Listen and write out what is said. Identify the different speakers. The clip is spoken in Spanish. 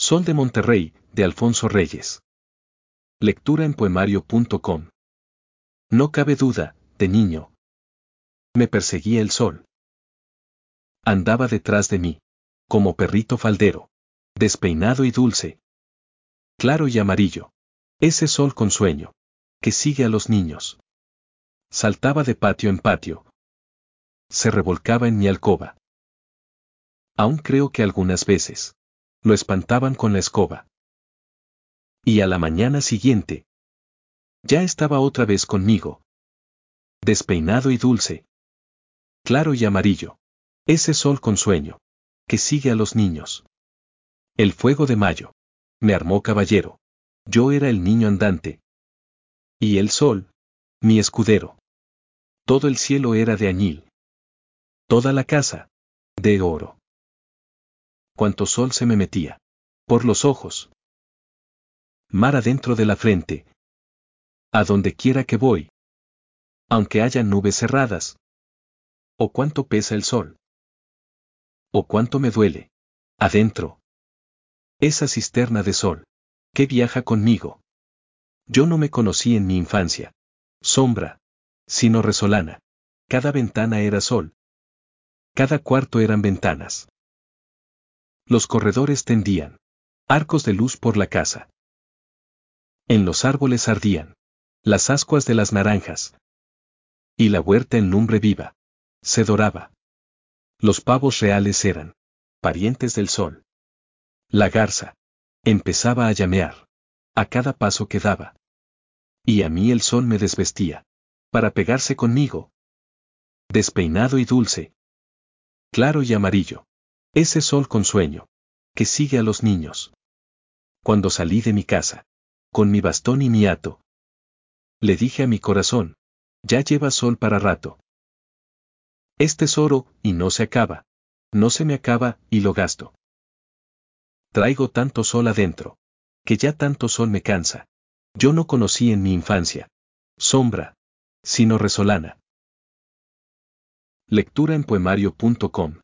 Speaker 1: Sol de Monterrey, de Alfonso Reyes. Lectura en poemario.com. No cabe duda, de niño. Me perseguía el sol. Andaba detrás de mí, como perrito faldero, despeinado y dulce, claro y amarillo. Ese sol con sueño, que sigue a los niños. Saltaba de patio en patio. Se revolcaba en mi alcoba. Aún creo que algunas veces lo espantaban con la escoba. Y a la mañana siguiente, ya estaba otra vez conmigo. Despeinado y dulce, claro y amarillo. Ese sol con sueño, que sigue a los niños. El fuego de mayo me armó caballero. Yo era el niño andante. Y el sol, mi escudero. Todo el cielo era de añil. Toda la casa, de oro. Cuánto sol se me metía por los ojos. Mar adentro de la frente. A donde quiera que voy. Aunque haya nubes cerradas. O cuánto pesa el sol. O cuánto me duele. Adentro. Esa cisterna de sol, que viaja conmigo. Yo no me conocí en mi infancia. Sombra, sino resolana. Cada ventana era sol. Cada cuarto eran ventanas. Los corredores tendían arcos de luz por la casa. En los árboles ardían las ascuas de las naranjas. Y la huerta en lumbre viva se doraba. Los pavos reales eran parientes del sol. La garza empezaba a llamear a cada paso que daba. Y a mí el sol me desvestía para pegarse conmigo. Despeinado y dulce, claro y amarillo. Ese sol con sueño, que sigue a los niños. Cuando salí de mi casa, con mi bastón y mi hato, le dije a mi corazón, ya lleva sol para rato. Es tesoro, y no se acaba. No se me acaba, y lo gasto. Traigo tanto sol adentro, que ya tanto sol me cansa. Yo no conocí en mi infancia sombra, sino resolana. Lectura en poemario.com.